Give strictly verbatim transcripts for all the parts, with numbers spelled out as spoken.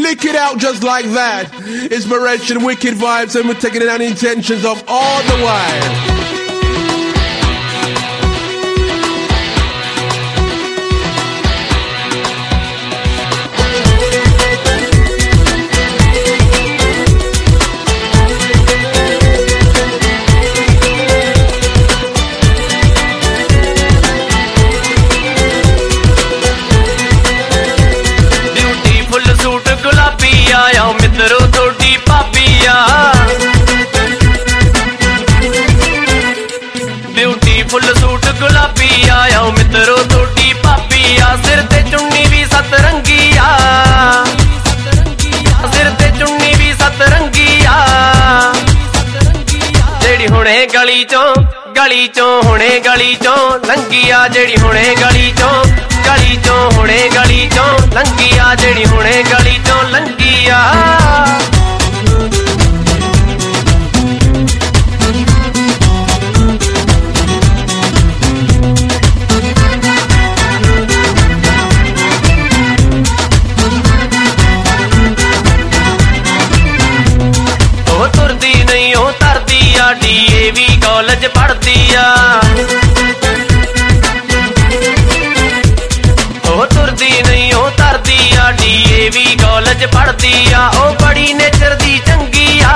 lick it out just like that. Inspiration, wicked vibes, and we're taking it on intentions of all the while. मित्रो थोड़ी पापिया beautiful suit गुलाबी आया मित्रो थोड़ी पापिया सिर ते चुन्नी भी सतरंगिया सिर ते चुन्नी भी सतरंगिया जेड़ी हुणे गली चों गली चों हुणे गली चों लंगिया जेड़ी हुणे गली चों गली चों हुणे गली चों लंगिया जेड़ी हुणे गली चों लंगिया ओ तुरदी नहीं ओ तरदी आ डीएवी कॉलेज पढ़ती आ ओ तुरदी नहीं ओ तरदी आ डीएवी कॉलेज पढ़ती आ ओ बड़ी नेचर दी चंगी आ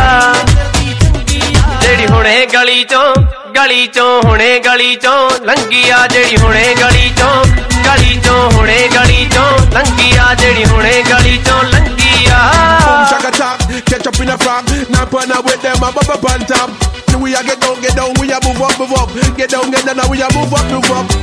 जेड़ी हुणे गली चों गली चों हुणे गली चों लंगी आ जेड़ी हुणे गली चों गली चों हुणे गली चों लंगी आ जेड़ी हुणे गली चों लंगी आ catch up in a frog, now partner with them, I'm up on top. We a get down, get down, we a move up, move up. Get down, get down, now we a move up, move up.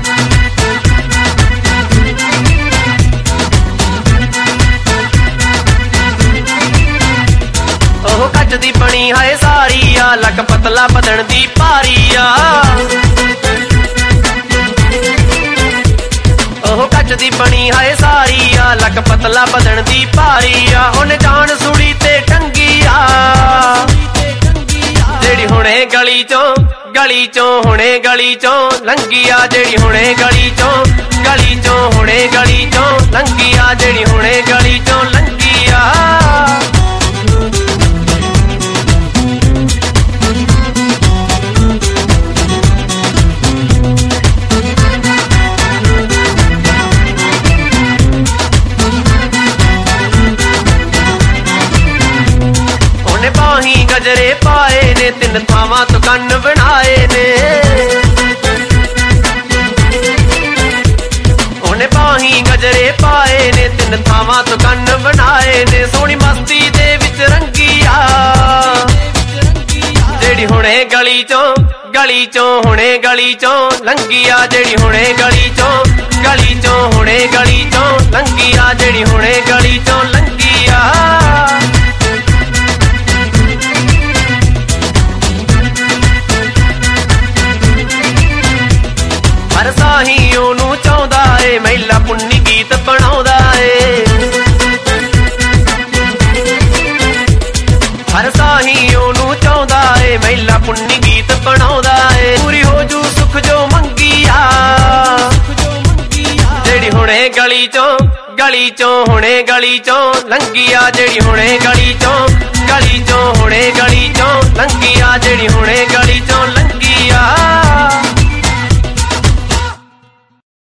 ओह कच दी बनी है सारी आ luck पतला बदन दी पारी आ ओह कच दी बनी है सारी आ लक पतला बदन दी पारी आ ओने जान सुड़ी ते टंगी आ जेड़ी हुणे गली चों गली चों हुणे गली चों लंगी आ जेड़ी हुणे गली चों गली चों हुणे गली चों लंगी आ जेड़ी हुणे गली चों लंगी आ गजरे पाए ने तीन थावां तो कन्न बनाए ने ओने बाही गजरे पाए ने तीन थावां तो कन्न बनाए ने सोहनी मस्ती दे विच रंगिया जेड़ी हुणे गली चों गली चों हुणे गली चों लंगिया जेड़ी हुणे गली चों गली चों हुणे गली चों लंगिया जेड़ी हुणे गली चों लंगिया हर साही ओनू चाहुंदा ए महिला पुन्नी गीत बनाउंदा ए हर साही ओनू चाहुंदा ए महिला पुन्नी गीत बनाउंदा ए पूरी हो जू सुख जो मंगिया जेड़ी हुणे गली चों गली चों हुणे गली चों लंगिया जेड़ी हुणे गली चों गली चों हुणे गली चों लंगिया जेड़ी हुणे गली चों लंगिया